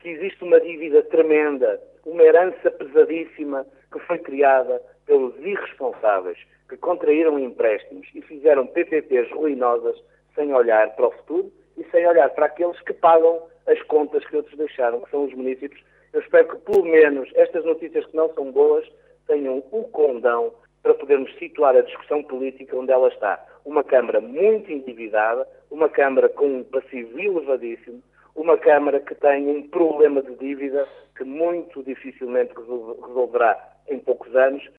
que existe uma dívida tremenda, uma herança pesadíssima que foi criada pelos irresponsáveis que contraíram empréstimos e fizeram PPPs ruinosas sem olhar para o futuro e sem olhar para aqueles que pagam as contas que outros deixaram, que são os municípios. Eu espero que, pelo menos, estas notícias que não são boas tenham o condão para podermos situar a discussão política onde ela está. Uma Câmara muito endividada, uma Câmara com um passivo elevadíssimo, uma Câmara que tem um problema de dívida que muito dificilmente resolverá em poucos anos